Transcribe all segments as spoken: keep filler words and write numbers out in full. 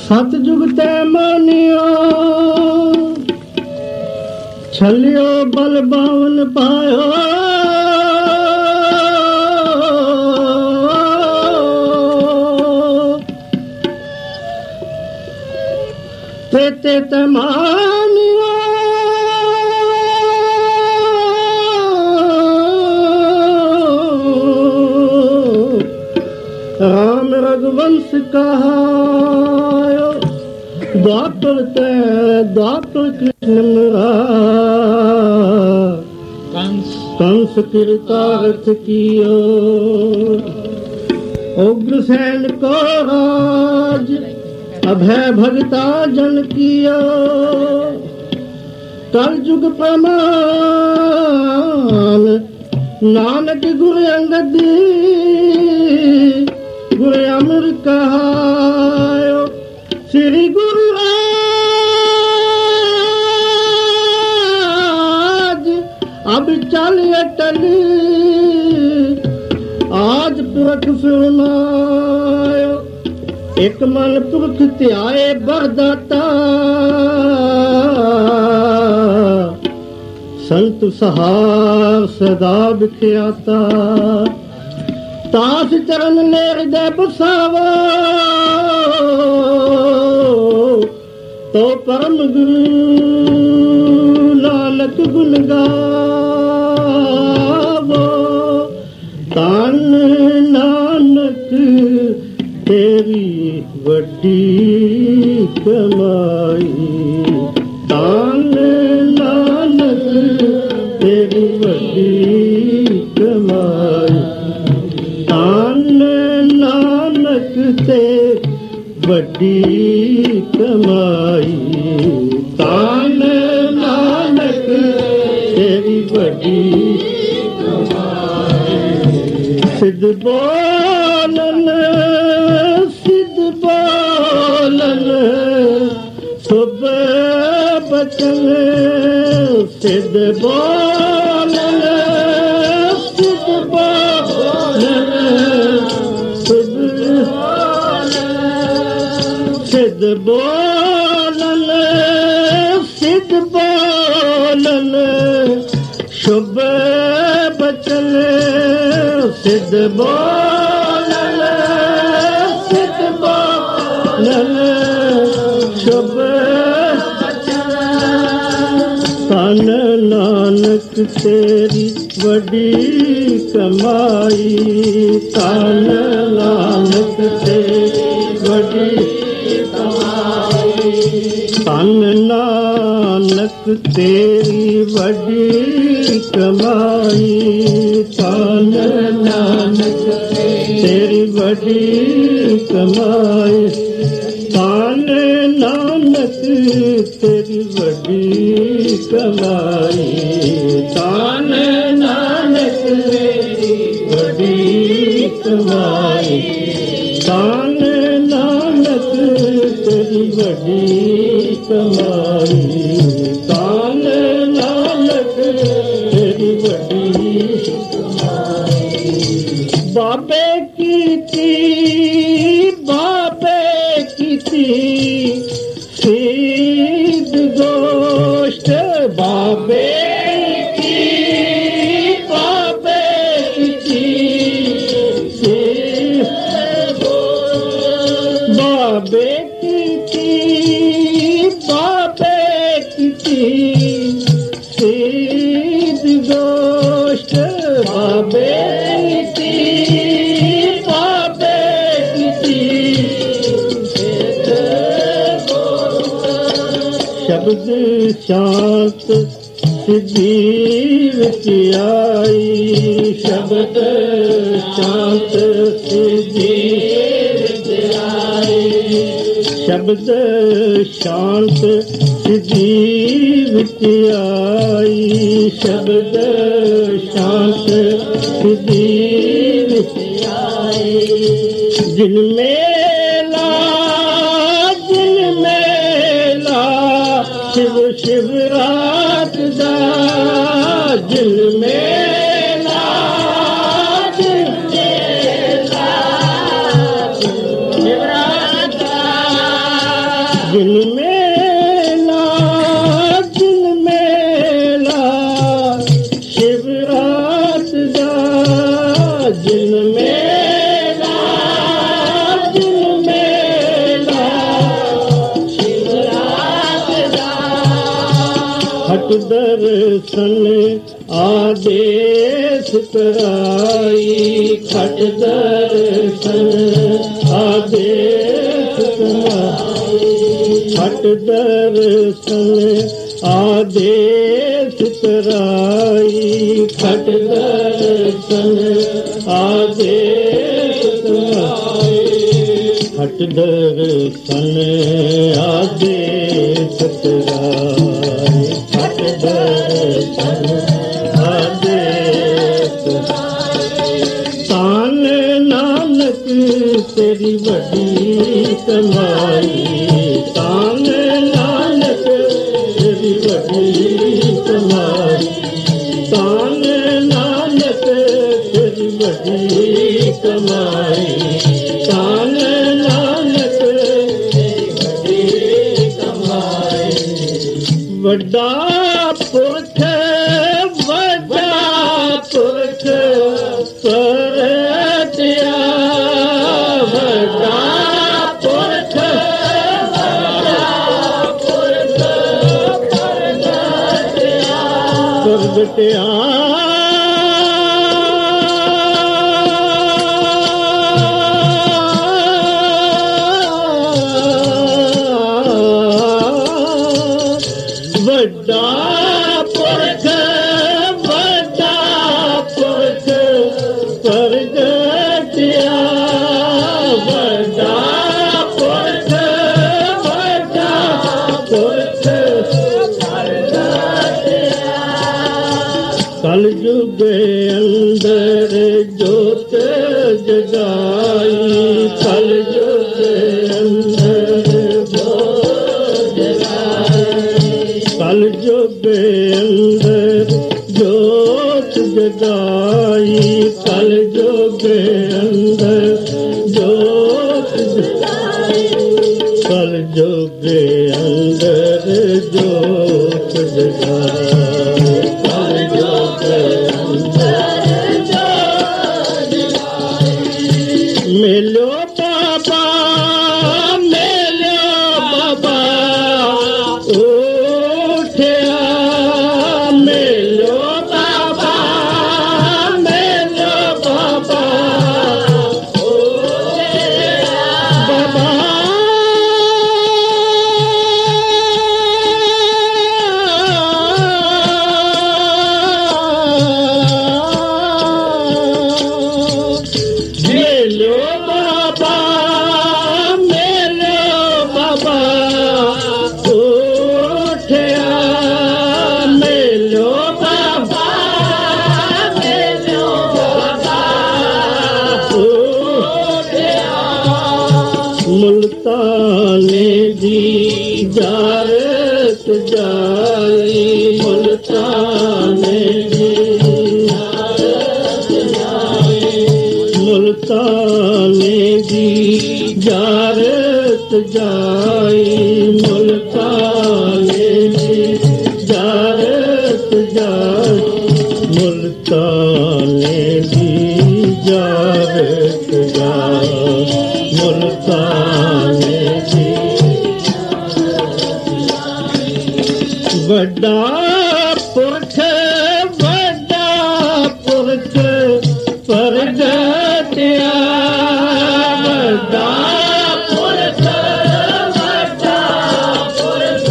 सतजुग ते मानियो छलियो बल बावन पायो ते ते ते मानियो राम रघुवंश कहायो द्वापर ते द्वापर कृष्ण मरा कंस कंस कृतार्थ कियो उग्रसेन को राज अभय भगता जन कियो कलयुग प्रमाण नानक गुरु अंगद गुरु अमर कहायो श्री गुरु राज अब चल अटल आज पुरख फरमायो एक मन पुरख त्याए बरदाता संत सहार सदा बिख्याता तास चरण ने हृदय बसावो तो परम गुरु नानक गुण गावो तान नानक तेरी वड्डी कमाई तान नानक तेरी वड्डी कमाई तान नानक ते वड्डी कमाई तान नानक तेरी वड्डी कमाई सिद्ध बोलन सिद्ध बोलन सुब बचन सिद्ध बोलन सिद्ध बोलन सिद्ध बोलन सिद्ध बोलन शुभ बचन सिद्ध बोलन सिद्ध बोलन शुभ बचन तन नानक तेरी वड्डी कमाई तन नानक तेरी वड्डी तन नानक तेरी वड्डी कमाई तन नानक तेरी वड्डी कमाई तन नानक तेरी वड्डी कमाई तन नानक तेरी वड्डी कमाई तन नानक तेरी वड्डी कमाई तान नानक तेरी वड्डी कमाई बाबे की थी बाबे की थी सिद्ध गोष्ठ बाबे की बाबे की थी सिद्ध बाबे की थी बाबे की थी सिद्ध गोष्ठ बाबे की बाबे की थी शब्द शांत सिद्धि विच आई शब्द शांत सिद्धि विच आई शब्द शांत सिद्धि विच आई शब्द शांत सिद्धि विच आई जिन मेला जिन मेला शिव शिव रात दा जिन मेला जिन मेला शिव रात दा ਦਰਸ਼ਨ ਆਦੇਸ ਕਰਾਈ ਖਟ ਦਰਸ਼ਨ ਆਦੇਸ ਕਰਾਈ ਖਟ ਦਰਸ਼ਨ ਆਦੇਸ ਕਰਾਈ ਖਟ ਦਰਸ਼ਨ ਆਦੇਸ ਕਰਾਈ ਖਟ ਦਰਸ਼ਨ ਆਦੇਸ ਕਰਾਈ ਖਟ ਦਰਸ਼ਨ ਆਦੇਸ ਤਾਨ ਨਾਨਕ ਤੇਰੀ ਵੱਡੀ ਕਮਾਈ ਤਾਨ ਨਾਨਕ ਤੇਰੀ ਵੱਡੀ ਕਮਾਈ ਤਾਨ ਨਾਨਕ ਤੇਰੀ ਵੱਡੀ ਕਮਾਈ ਤਾਨ ਨਾਨਕ ਤੇਰੀ ਵੱਡੀ ਕਮਾਈ ਵੱਡਾ ਪੁਰਖ ਵੱਡਾ ਪੁਰਖ ਪਰਤਿਆ ਵੱਡਾ ਪੁਰਖ ਵੱਡਾ ਪੁਰਖ ਪਰਤਿਆ ਪਰਤਿਆ ਵੱਡਾ ਪੁਰਖ ਵੱਡਾ ਪੁਰਖ ਪਰਗਟਿਆ ਵੱਡਾ ਪੁਰਖ ਵੱਡਾ ਪੁਰਖ ਪਰਗਟਿਆ ਕਲ ਯੁਗ ਅੰਦਰ ਜੋਤ ਜਗਾਈ ਕਲ ਯੁਗ ਅੰਦਰ ਜੋਤ ਜਗਾਈ ਕਲ ਯੁਗ ਅੰਦਰ ਜੋਤ ਜਗਾਈ ਕਲ ਯੁਗ ਅੰਦਰ ਜੋਤ ਜਗਾਈ ਕਲ ਯੁਗ ਅੰਦਰ ਜੋਤ ਜਗਾਈ ਕਲ ਯੁਗ ਅੰਦਰ ਜੋਤ ਜਗਾਈ ਮੇਲੋ ਬਾਬਾ ਮੇਲੋ ਬਾਬਾ ਉਠਿਆ ਮੇਲੋ ਬਾਬਾ ਮੇਲੋ ਬਾਬਾ ਉਠਿਆ ਬਾਬਾ ਮੇਲੋ ਬਾਬਾ ਮੇਲੋ ਬਾਬਾ ਉਠਿਆ ਮੇਲੋ ਬਾਬਾ ਮੇਲੋ ਬਾਬਾ ਉਠਿਆ ਮੁਲਤਾਨੇ ਦੀ ਜਾਰਤ ਜਾਈ ਮੁਲਤਾਨੇ ਦੀ ਜਾਰਤ ਜਾਈ ਮੁਲਤਾਨੇ ਦੀ ਜਾਰਤ ਜਾਈ ਮੁਲਤਾਨੇ ਦੀ ਜਾਰਤ ਜਾਈ ਮੁਲਤਾਨੇ ਦੀ ਜਾਰਤ ਜਾਈ ਮੁਲਤਾਨੇ ਦੀ ਵੱਡਾ ਪੁਰਖ ਵੱਡਾ ਪੁਰਖ ਪਰਗਟਿਆ ਵੱਡਾ ਪੁਰਖ ਵੱਡਾ ਪੁਰਖ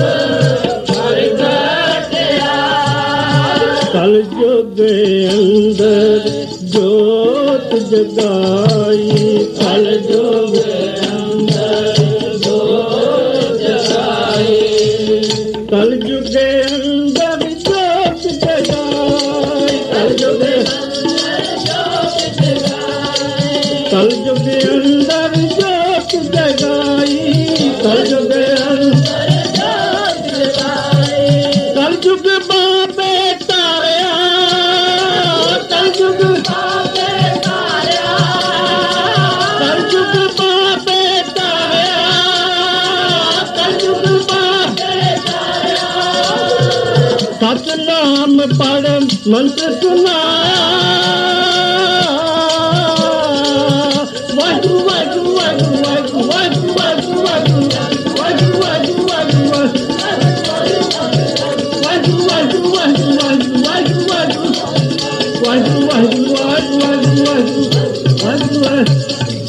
ਪਰਗਟਿਆ ਕਲ ਯੁਗ ਅੰਦਰ ਜੋਤ ਜਗਾਈ ਕਲ ਯੁਗ ਅੰਦਰ ਜੋਤ ਜਗਾਈ ਕਲ ਯੁਗ ਅੰਦਰ ਜੋਤ ਜਗਾਈ ਕਲ ਯੁਗ ਕਲ ਯੁਗ ਅੰਦਰ ਜੋਤ ਜਗਾਈ ਕਲ ਯੁਗ ਅੰਦਰ ਜੋਤ ਜਗਾਈ ਕਲ ਯੁਗ ਬਾਬੇ ਤਾਰਿਆ ਕਲ ਯੁਗ ਬਾਬੇ ਤਾਰਿਆ ਕਲ ਯੁਗ ਬਾਬੇ ਤਾਰਿਆ ਕਲ ਯੁਗ ਬਾਬੇ ਤਾਰਿਆ ਸਤਨਾਮ ਪੜ੍ਹ ਮੰਤਰ ਸੁਨਾ ਵਾਹਿਗੁਰੂ ਵਾਹਿਗੁਰੂ ਵਾਹਿਗੁਰੂ ਵਾਹਿਗੁਰੂ ਵਾਹਿਗੁਰੂ ਵਾਹਿਗੁਰੂ ਵਾਹਿਗੁਰੂ ਵਾਹਿਗੁਰੂ ਵਾਹਿਗੁਰੂ ਵਾਹਿਗੁਰੂ ਵਾਹਿਗੁਰੂ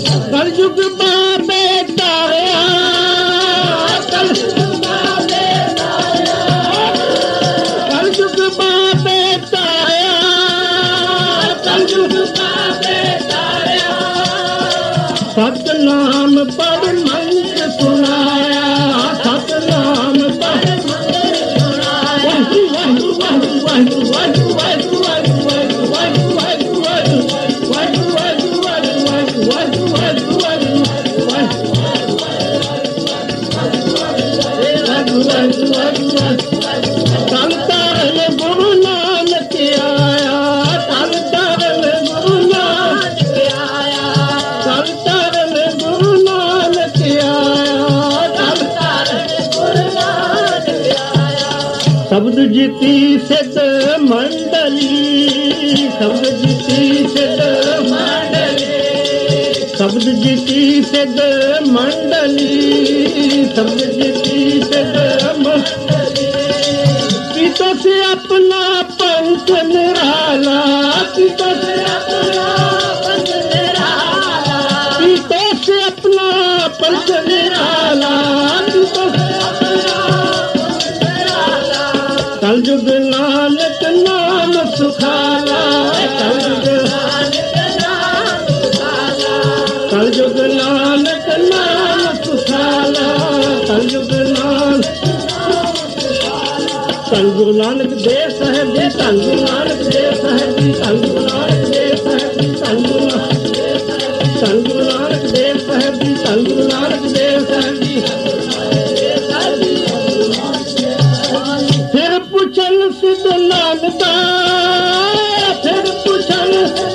कलयुग बाबे तारिया कलयुग बाबे तारिया कलयुग बाबे तारिया कलयुग बाबे तारिया सतनाम पर मंत्र सुनाया सतनाम पर मंत्र सुनाया वाहु वाहु वाहु वाहु वाहु वाहु वाहु वाहु वाहु वाहु वाहु वाहु वाहु वाहु तन तारन गुरु नानक आया तन तारन गुरु नानक आया तन तारन गुरु नानक आया तन तारन गुरु नानक आया शब्द जीती सिद्ध मंडली शब्द जीती सिद्ध मंडली शब्द जीती सिद्ध मंडली शब्द जीती सिद्ध मंडली पिता से अपना पंथ निराला पिता से अपना पंथ निराला पिता से अपना पंथ निराला पिता से अपना पंथ निराला कलयुग नानक नाम सुखाला कलयुग कलयुग नानक नाम सुखाला कलयुग नानक धन गुरु नानक देव साहेब जी धन गुरु नानक देव साहेब जी धन गुरु नानक देव साहेब जी धन गुरु धन गुरु नानक देव साहेब जी धन गुरु नानक देव साहेब जी फिर पुछन सिद्ध नानका फिर पुछन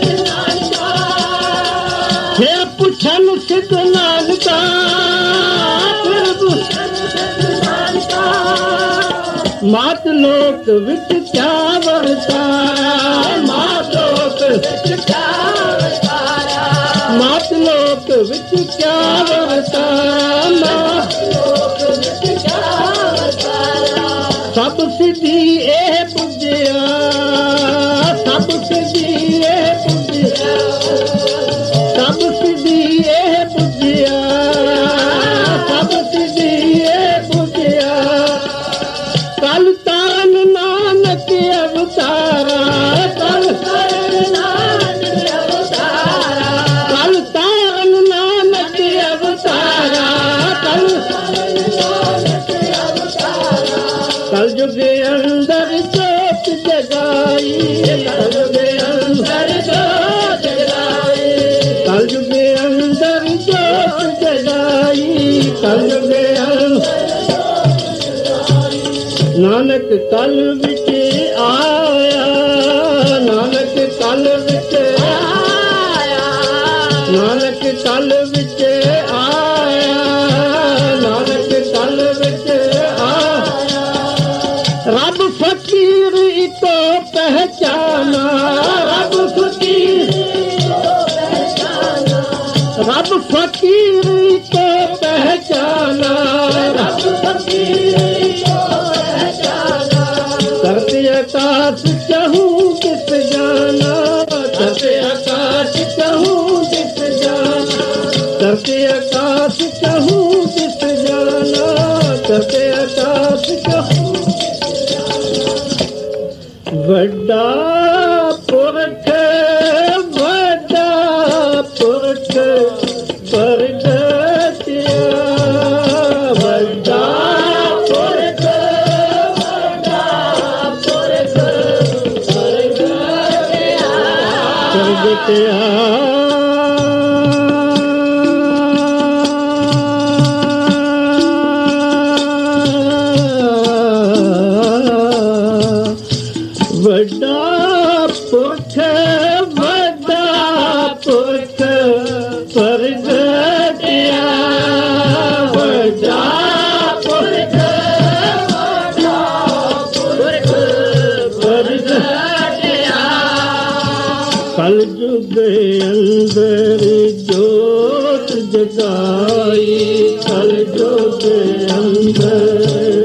फिर पुछन सिद्ध नानका फिर पुछन सिद्ध नानका मात लोक विच क्या वरतारा मात लोक विच क्या वरतारा मात लोक विच क्या वरतारा मात लोक विच क्या वरतारा सब सिद्धि ए पुजया सब सिद्धि ए पुजया सब सिद्धि ए पुजया सब सिद्धि ए पुजया कल तारन नानक अवतारा कल तारन नानक अवतारा कल तारन नानक अवतारा कल कल युग अंदर जोत जगाई कल युग अंदर जोत जगाई कल युग अंदर जोत जगाई कल युग नानक कल विच आया नानक कल विच आया नानक कल विच आया नानक कल विच आया रब फकीर इतो पहचाना रब फकीर रब फकीर इतो पहचाना रब फकीर करते आकाश कहूँ किस जाना करते आकाश कहूँ किस जाना करते आकाश कहूँ किस जाना करते आकाश कहूँ वड्डा पुरख वड्डा पुरख परगतिया वड्डा पुरख वड्डा पुरख वड्डा पुरख परगतिया वड्डा पुरख वड्डा पुरख परगतिया कल युग अंदर जोत जगाई कल युग अंदर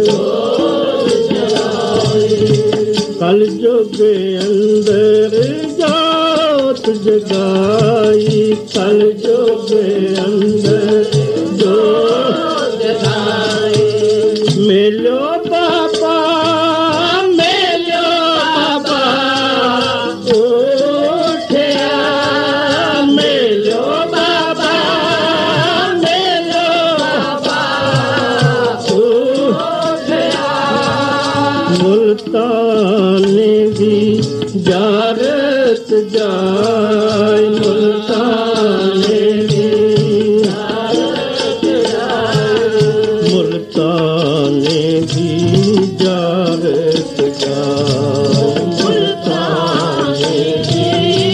कल युग अंदर जोत जगाई कल जोग अंदर जो मिलो बाबा मिलो बाबा उठया मिलो बाबा मिलो बाबा उठया मुल्तान भी जारत जाय मुल्तान भी मुल्तान भी जारत जाय मुल्तान भी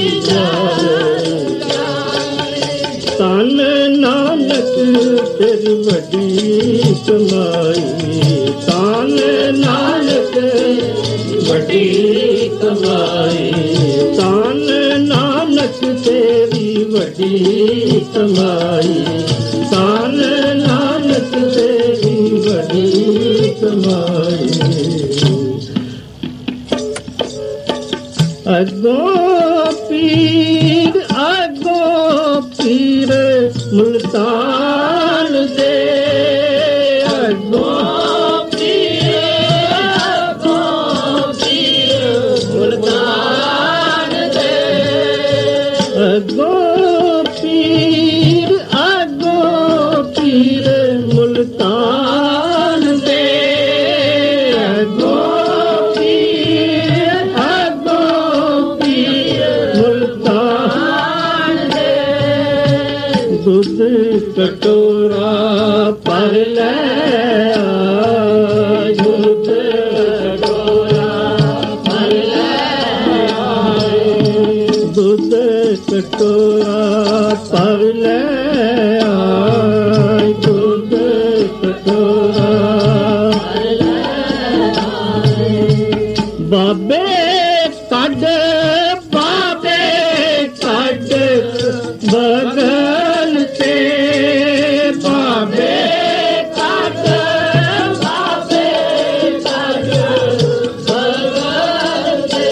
जारत तन नानक तेरी बड़ी कमाई तन नानक बड़ी कमाई तन नानक तेरी बड़ी कमाई तन नानक तेरी बड़ी कमाई अगों पीर अगों पीर मुल्तान दे अगों पीर अगों पीर मुल्तान दे अगों पीर अगों पीर मुल्तान दे अगों पीर अगों पीर मुल्तान दे दूध कटोरा पर ले आय दूध कटोरा पर ले आय दूध कटोरा पर ले आय दूध कटोरा पर ले आय बाबे कड बाबे कड बगल ते बाबे कड बाबे कड बगल ते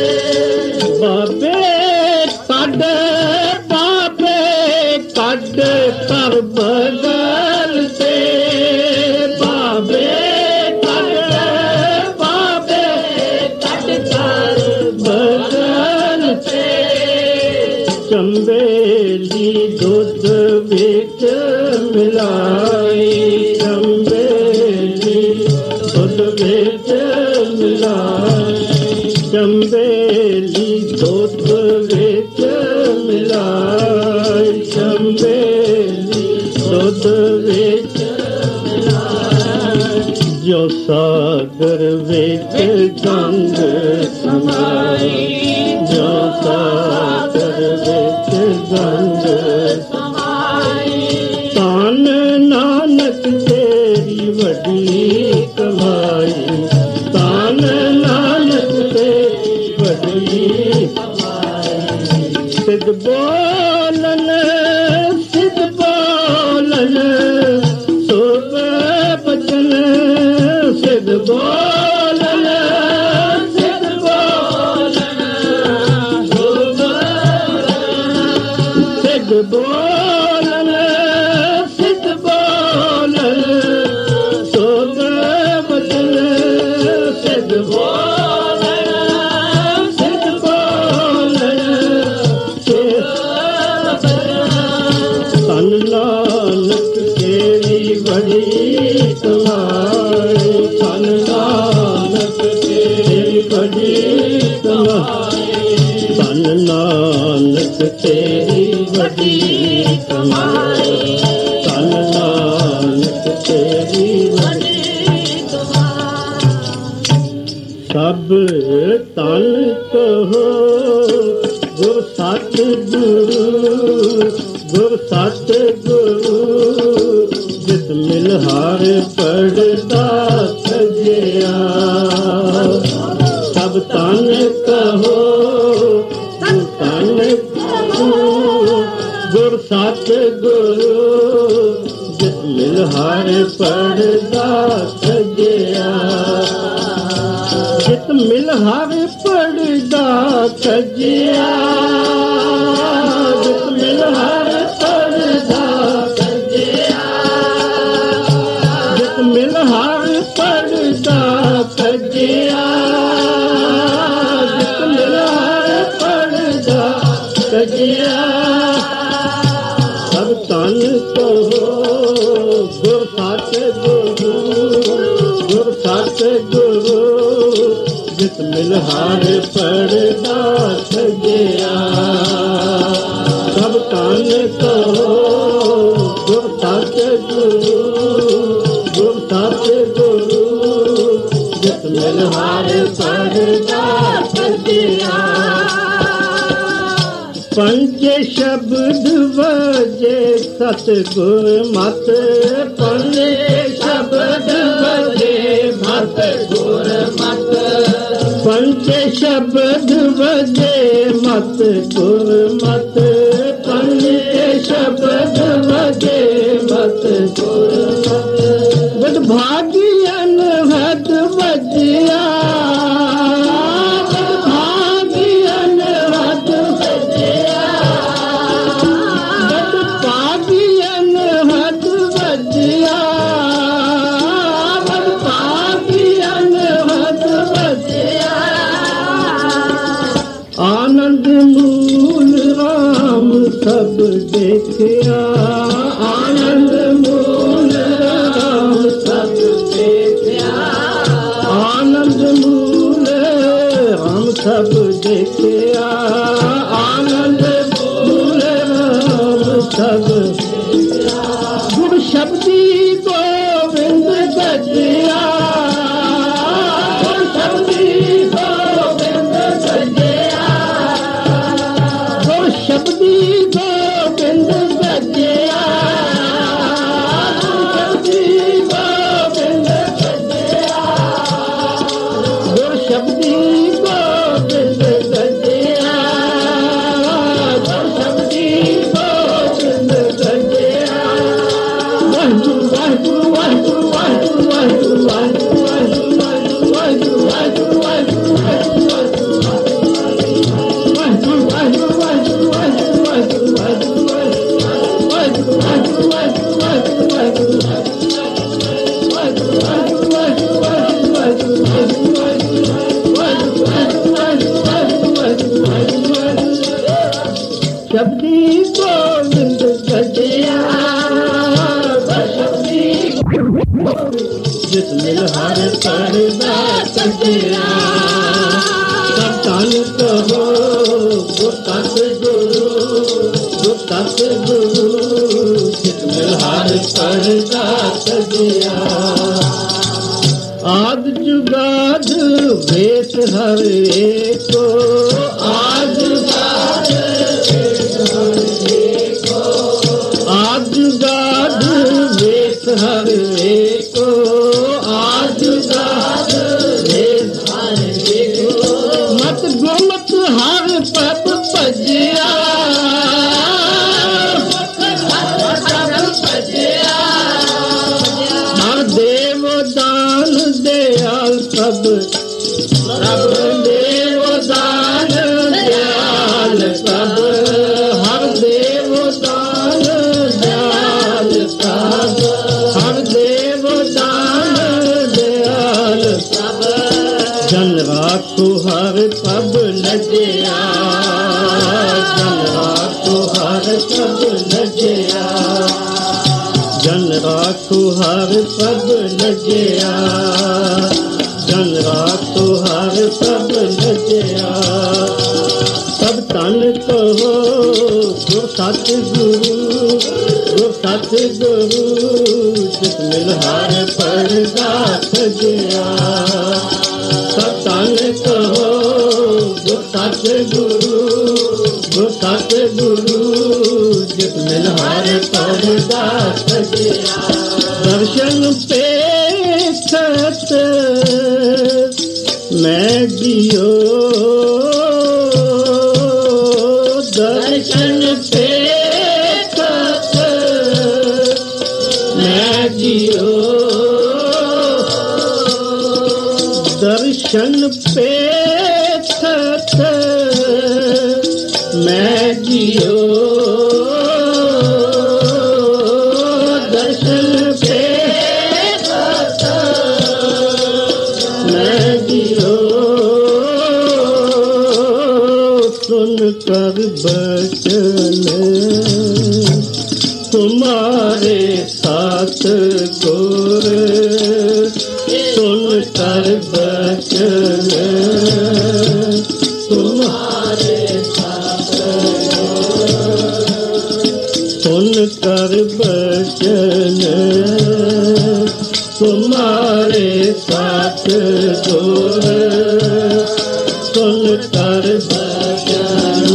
बाबे कड बाबे कड कर बगल ते बाबे कड बाबे कड कर बगल ते चंबेली दूध विच मिलाई चंबेली दूध विच मिलाई चंबेली दूध विच मिलाई चंबेली दूध विच मिलाई जो सागर विच गंग समाई जो सागर विच गंग समाई तन नानक तेरी बड़ी कमाई तन नानक तेरी बड़ी कमाई सिद्ध बोलन सिद्ध बोलन सोब बचन सिद्ध बोलन सिद्ध बोलन सोब सिद्ध बोलन सिद्ध बोलन सोब बचन सिद्ध बोलन सिद्ध बोलन तन नानक तेरी बड़ी कमाई तन नानक तेरी बड़ी कमाई तन नानक तेरी बड़ी कमाई तन नानक तेरी बड़ी कमाई सब तन कहो गुर सत गुरु गुर सत गुरु जित मिल हार पड़ता सजिया सब तन कहो तन कहो गुर सत गुरु जित मिल हार पड़ता सजिया जित मिल हार पड़दा सजिया जित मिल ਹਰ ਪੜਦਾ ਸਜਿਆ, ਜਿਤ ਮਿਲ ਹਰ ਪੜਦਾ ਸਜਿਆ, ਜਿਤ ਮਿਲ ਹਰ ਪੜਦਾ ਸਜਿਆ। ਸਭ ਧਨ ਕੋ ਗੁਰ ਸੱਚ ਗੁਰੂ, ਗੁਰ ਸੱਚ ਗੁਰੂ, ਜਿਤ ਮਿਲ ਹਰ ਪੜਦਾ ਸਜਿਆ। ਸਭ ਧਨ ਕੋ ਗੁਰ ਸੱਚ ਗੁਰੂ, ਗੁਰ ਸੱਚ ਗੁਰੂ, ਜਿਤ ਮਿਲ ਹਰ ਪੜਦਾ ਸਜਿਆ। ਪੰਜੇ ਸ਼ਬਦ ਵਜੇ ਸਤਿਗੁਰ ਮਤ, ਪੰਜੇ ਸ਼ਬਦ ਵਜੇ ਸਤਿਗੁਰ ਮਤ, ਪੰਜੇ ਸ਼ਬਦ ਵਜੇ ਮਤ ਗੁਰ ਮਤ, ਪੰਜੇ ਸ਼ਬਦ ਵਜੇ ਮਤ ਗੁਰ ਮਤ। ਬਦ ਭਾਗੀਅਨ ਹੱਦ ਵਜਿਆ, ਆਨੰਦ ਮੂਲ ਰਾਮ ਸਭ ਦੇਖਿਆ, ਆਨੰਦ ਮੂਲ ਰਾਮ ਸਭ ਦੇਖਿਆ, ਆਨੰਦ ਮੂਲ ਰਾਮ ਸਭ ਦੇਖਿਆ, ਆਨੰਦ ਮੂਲ ਰਾਮ ਸਭ ਦੇਖਿਆ। ਗੁਰ ਸ਼ਬਦੀ ਗੋਬਿੰਦ ਗਜਿਆ, ਗੁਰ ਸ਼ਬਦੀ ਗੋਬਿੰਦ ਗਜਿਆ, ਸ਼ਬਦੀ ਗੋਬਿੰਦ ਗਜਿਆ, ਸ਼ਬਦੀ ਗੋਬਿੰਦ ਗਜਿਆ, ਗੁਰ ਸ਼ਬਦੀ ਗੋਬਿੰਦ ਗਜਿਆ, ਗੁਰ ਸ਼ਬਦੀ ਗੋਬਿੰਦ ਗਜਿਆ। ਵਾਹਿਗੁਰੂ ਵਾਹਿਗੁਰੂ ਵਾਹਿਗੁਰੂ ਵਾਹਿਗੁਰੂ ਵਾਹਿਗੁਰੂ ਵਾਹਿਗੁਰੂ ਵਾਹਿਗੁਰੂ ਵਾਹਿਗੁਰੂ ਵਾਹਿਗੁਰੂ ਸ਼ਬਦੀ ਗੋਬਿੰਦ ਗਜਿਆ, ਸ਼ਬਦੀ ਜਿਤ ਮਿਲ ਹਰ ਪੜਦਾ ਸਜਿਆ। ਸਭ ਧਨ ਕਹੋ ਗੁਰ ਸੱਚ ਗੁਰੂ, ਗੁਰ ਸੱਚ ਗੁਰੂ, ਜਿਤ ਮਿਲ ਹਰ ਪੜਦਾ ਸਜਿਆ। ਆਦ ਜੁਗਾਦ ਵੇਸ ਹਰ ਏਕੋ, ਆਦ ਜੁਗਾਦ ਵੇਸ ਹਰ ਏਕੋ, ਆਦ ਜੁਗਾਦ ਵੇਸ ਹਰ ਏਕੋ, ਆਦ ਜੁਗਾਦ ਵੇਸ ਹਰ ਏਕੋ। ਮਤ ਗੁਰਮਤ ਹਰ ਪਦ ਭਜਿਆ, ਹਰ ਦੇਵ ਦਾਨ ਦਿਆਲ ਪ੍ਰਭ, ਪ੍ਰਭ ਦੇਵ ਦਾਨ ਦਿਆਲ ਪ੍ਰਭ, ਹਰ ਦੇਵ ਦਾਨ ਦਿਆਲ ਪ੍ਰਭ, ਹਰ ਦੇਵ ਦਾਨ ਦਿਆਲ ਪ੍ਰਭ। ਜਨ ਰਾਖੋ ਹਰ ਪ੍ਰਭ ਲਜਿਆ, ਜਨ ਰਾਖੋ ਹਰ ਪ੍ਰਭ ਲਜਿਆ, ਜਨ ਰਾਖੋ ਹਰ ਪ੍ਰਭ ਲਜਿਆ, ਜਨ ਰਾਖੋ ਹਰ ਪ੍ਰਭ ਲਜਿਆ। ਸਭ ਧਨ ਕਹੋ ਗੁਰ ਸੱਚ ਗੁਰੂ, ਗੁਰ ਸੱਚ ਗੁਰੂ, ਜਿਤ ਮਿਲ ਹਰ ਪੜਦਾ ਸਜਿਆ। ਸਭ ਧਨ ਕਹੋ ਗੁਰ ਸੱਚ ਗੁਰੂ, ਗੁਰ ਸੱਚ ਗੁਰੂ, ਜਿਤ ਮਿਲ ਹਰ ਪੜਦਾ ਸਜਿਆ। ਦਰਸ਼ਨ ਪੇਖਤ ਮੈਂ ਜਿਉ, ਦਰਸ਼ਨ ਪੇਖਤ ਮੈਂ ਜਿਉ, ਦਰਸ਼ਨ ਪੇਖਤ ਮੈਂ ਜਿਉ। तुम्हारे साथ गुर सुन कर बचन तुम्हारे साथ सुन कर बचन तुम्हारे साथ गुर सुन कर बचन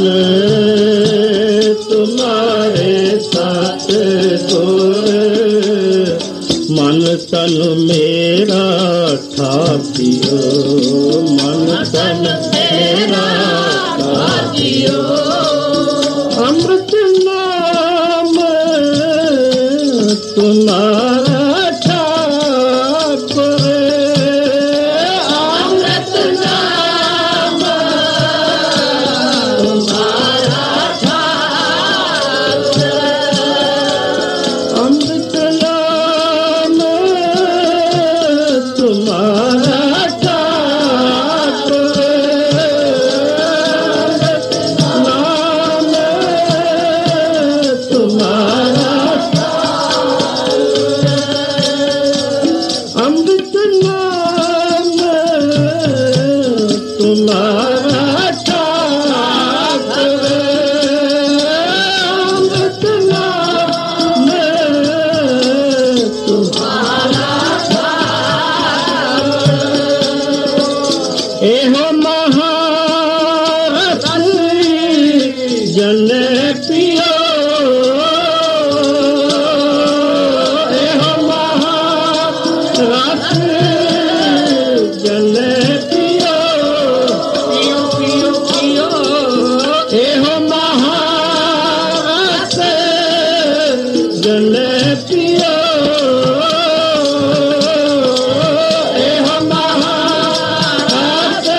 तुम्हारे साथ गुर मन तन मेरा ठाकियो मन तन मेरा ठाकियो अमृत नाम तुम्हारा ठाकुर अमृत नाम तुम्हारा ठाकुर अमृत नाम तुम्हारा ठाकुर अमृत नाम तुम्हारा ठाकुर अमृत नाम तुम्हारा ठाकुर एहो महारथी जन पियो जन पियो पियो पियो पियो एहो महारथ जन पियो एहो महारथ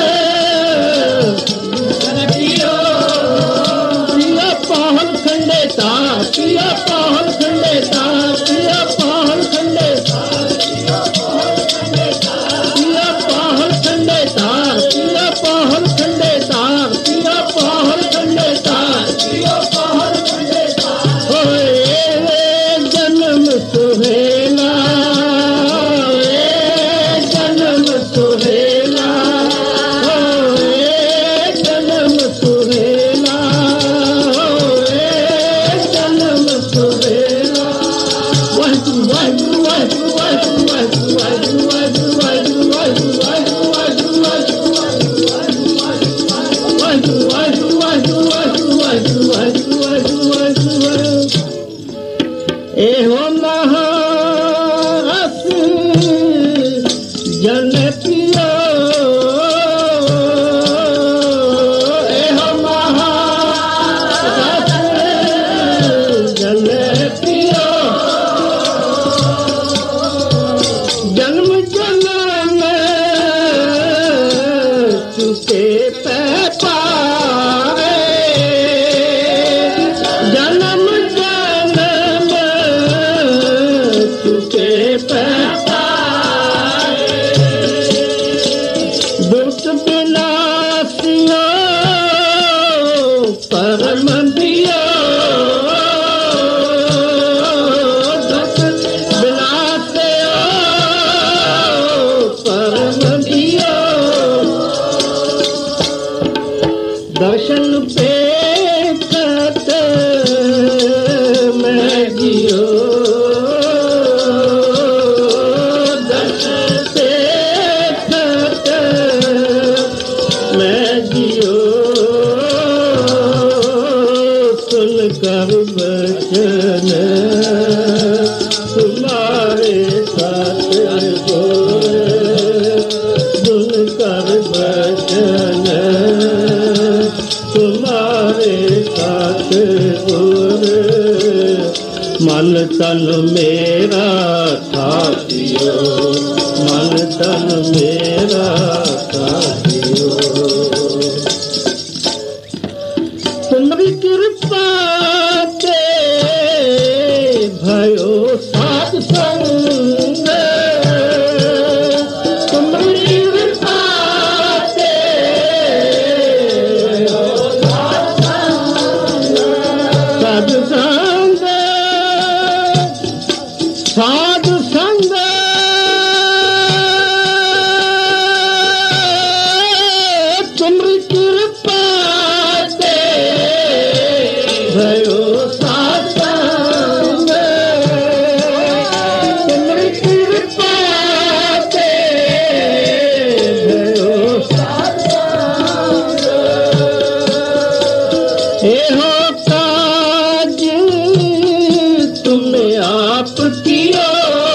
जन पियो पिया पहल खंडे तार पिया पहल खंडे तार पिया पहल खंडे तार पिया पहल खंडे तार पिया पहल खंडे तार पिया पहल खंडे तार पिया पहल खंडे तार पिया पहल खंडे तार होए जन्म सुहेला जन्म सुहेला होए जन्म सुहेला होए जन्म सुहेला वाहिगुरु वाहिगुरु वाहिगुरु वाहिगुरु वाहिगुरु वाहिगुरु वाहिगुरु वाहिगुरु एहो महारथ जन पियो एहो महारथ जन पियो जन्म जन्म चुके पारे जन्म जन्म चुके पारे दुष्ट विनाशियो परम दियो दुष्ट विनाशियो परम दियो दर्शन पे कत मैं जियो दर्शन पे कत मैं जियो सुन कर बचन तुम्हारे साथ गोर सुन कर बचन तुम्हारे साथ गुर मन तन मेरा साथियो मन तन मेरा साथियो तुम्हारी कृपा के भयो साथ संग तुम्हारी कृपा के साथ संग साध संग तुमरी कृपा ते भयो सत्संग तुमरी कृपा ते भयो सत्संग एहो काज तुमने आप कियो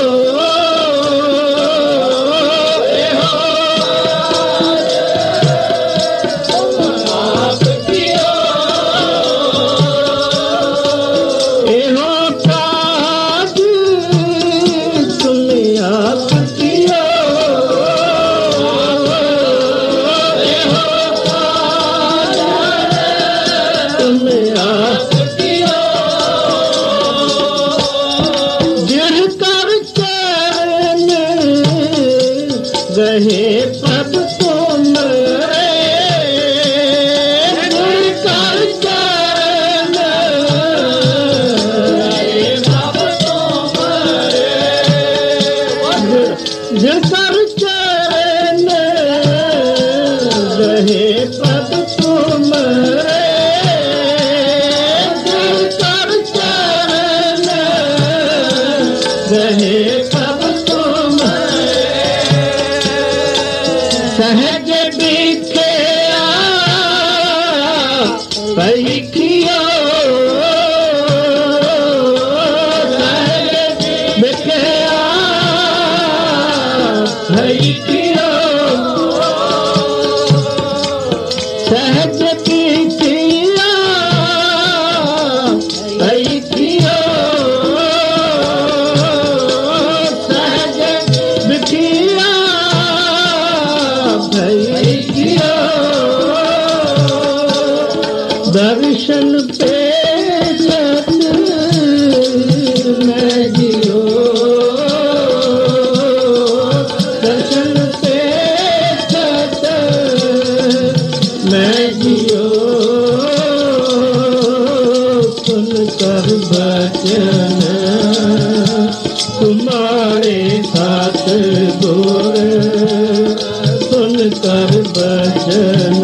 गहे प्रभ तुम कर चरण कर चरण गहे प्रभ तुम कर चरण गहे प्रभ तुम सहज बिखया पैखियो सहज बिखया पैखियो सहज बिखया पैखियो सहज बिखया दर्शन पे सत मैं जियो दर्शन पे सत मैं जियो सुन कर बचन तुम्हारे साथ गुर सुन कर बचन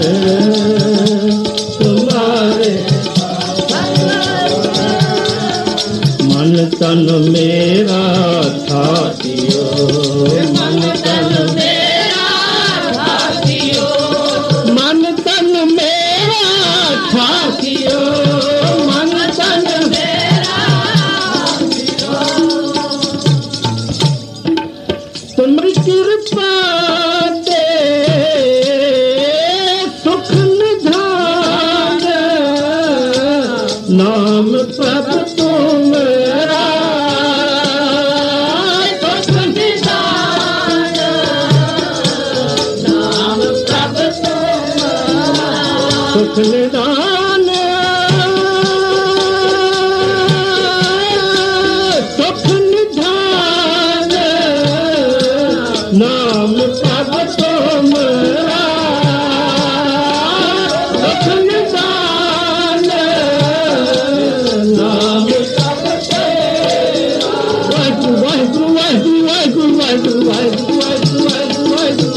मन तन मेरा थातियो मन तन मेरा थातियो मन तन मेरा थातियो मन तन मेरा तुमरी कृपा ते सुख निधान नाम प्रभ तुम सुख निदान सुख निधान नाम प्रभ तुमरा सुख निदान नाम प्रभ वाहिगुरु वाहिगुरु वाहिगुरु वाहिगुरु वाहिगुरु वाहिगुरु वाहिगुरु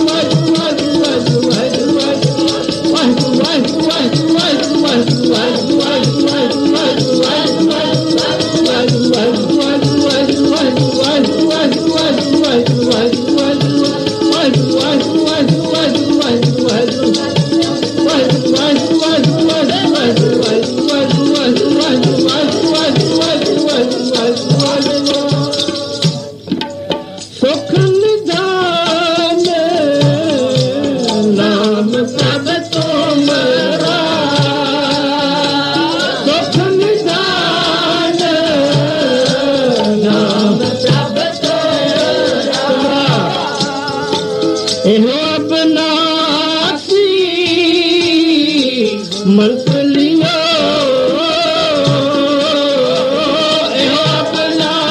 सुख निधान नाम प्रभ तुमरा सुख निधान नाम प्रभ तुमरा एहो अपनासी मंत्र लियो एहो अपना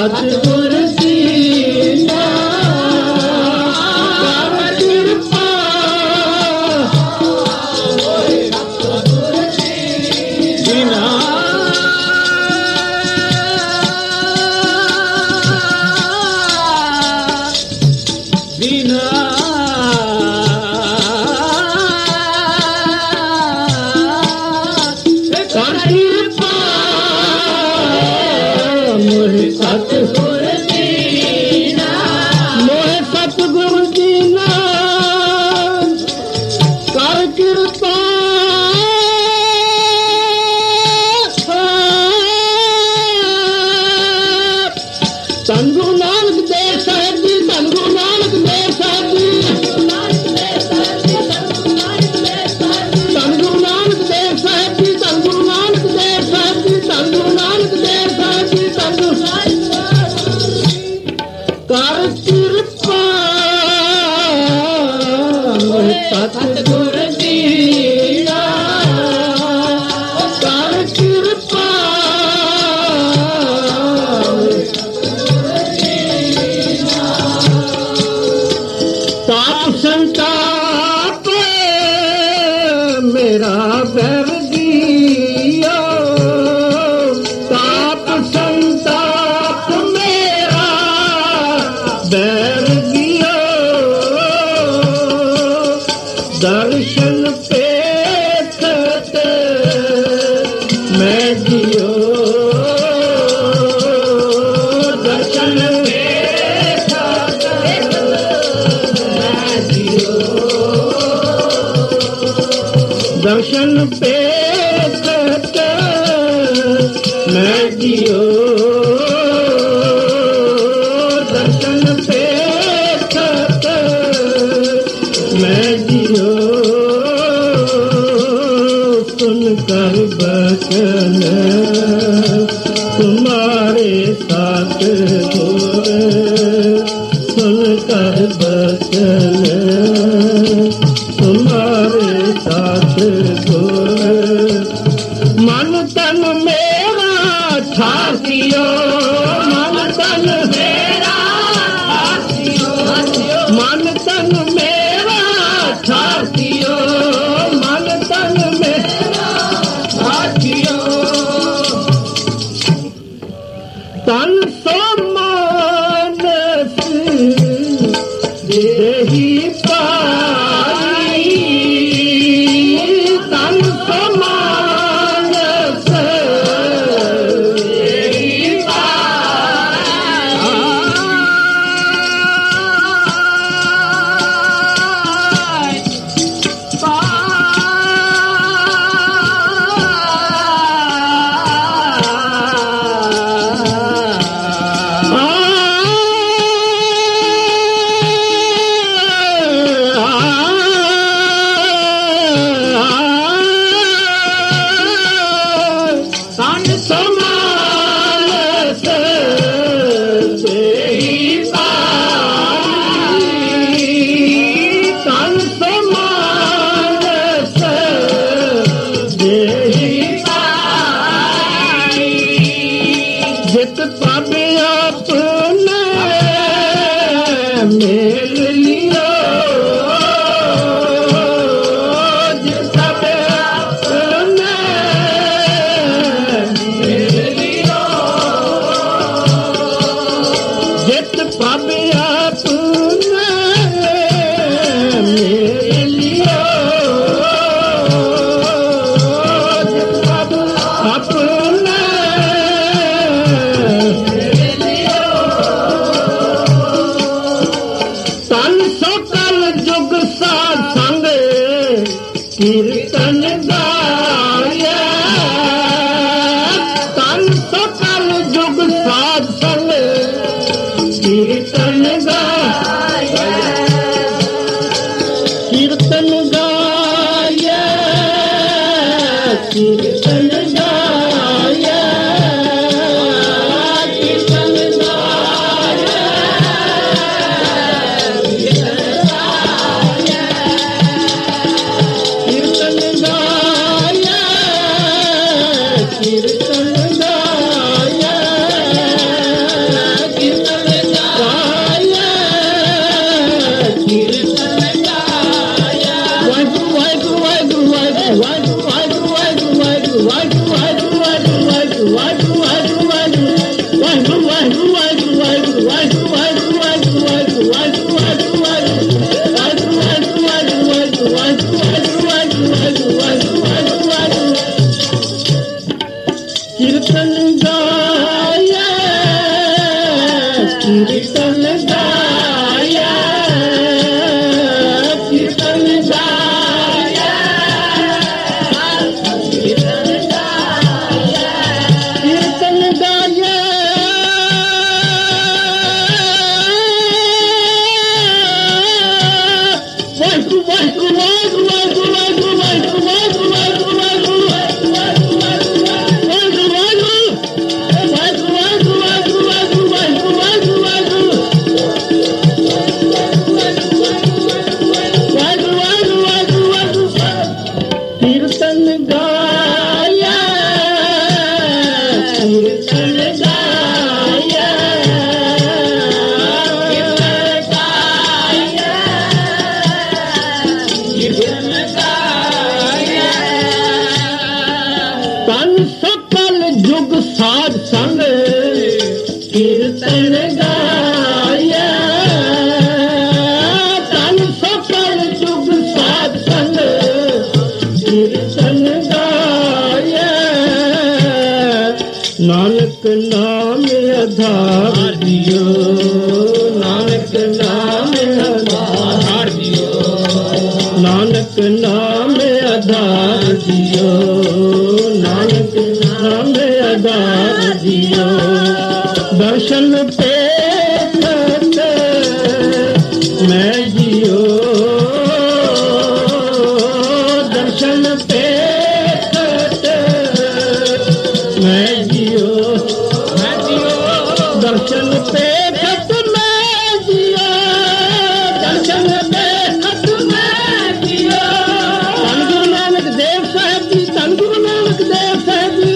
सतगुर दीना कर कृपा दीना दीना सतगुर दीना मोहे सतगुर दीना कर कृपा धन गुरु नानक देव साहिब जी धन गुरु नानक देव साहिब जी धन गुरु नानक देव साहिब जी धन गुरु नानक देव साहिब जी धन गुरु नानक देव साहिब जी धन गुरु कर कृपा सतगुर दीना कर कृपा ताप संताप मेरा बैर दिया ताप संताप मेरा बैर दिया दर्शन पेखत मैं जियो दर्शन पेखत मैं जियो दर्शन पेखत मैं जियो दर्शन पेखत मैं जियो सुनकर बचन तुम्हारे साथ गुर सुनकर बचन तुम्हारे साथ गुर मन तन मेरा ठासियो मन तन मेरा मन तन मेरा ठासियो मन तन मेरा ठासियो तन सो मानस देही पाई तन सो मानस देही तन समानस देही पाई तन समानस देही पाई जित पद अपने मेल लियो जित पद अपने जित पद अपने मेरे लियो जित पद अपने मेरे लियो तन सकल जुग साध संग कीर्तन गाया तन सकल जुग साध संग कीर्तन गाया कीर्तन गाया कीर्तन गाया कीर्तन गाया कीर्तन गाया कीर्तन गाया गाया कीर्तन गाया कीर्तन गाया तन सकल जुग साध संग कीर्तन गाया तन सकल जुग साध संग कीर्तन गाया नानक नाम आधार दियो नानक नाम आधार दियो नानक नाम आधार दियो नानक नाम आधार दियो दर्शन पे मैं जियो दर्शन पे मैं जियो मैं जियो दर्शन पे खत मैं जियो दर्शन पे खत मैं जियो धन गुरु नानक देव साहब जी धन गुरु नानक देव साहब जी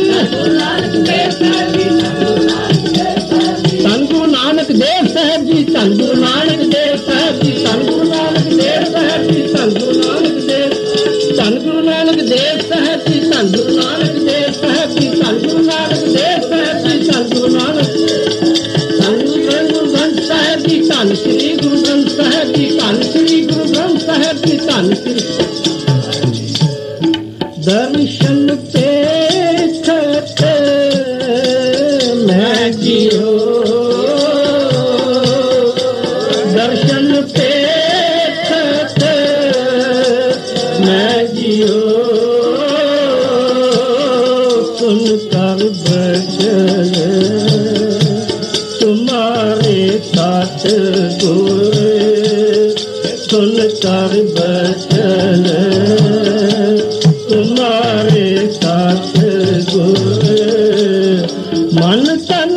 धन गुरु नानक देव साहब जी धन गुरु नानक देव साहब जी धन गुरु नानक देव साहब जी धन गुरु नानक देव धन गुरु नानक देव साहब जी धन गुरु नानक देव साहब जी धन गुरु नानक देव साहब जी धन गुरु नानक धन गुरु ग्रंथ साहब जी धन श्री गुरु ग्रंथ साहब जी धन श्री गुरु ग्रंथ साहब जी धन श्री दर्शन पे खत मैं जियो दर्शन पे खत मैं जियो सुन कर बचन तुम्हारे साथ गुर सुन कर बचन तुम्हारे साथ गुर मन तन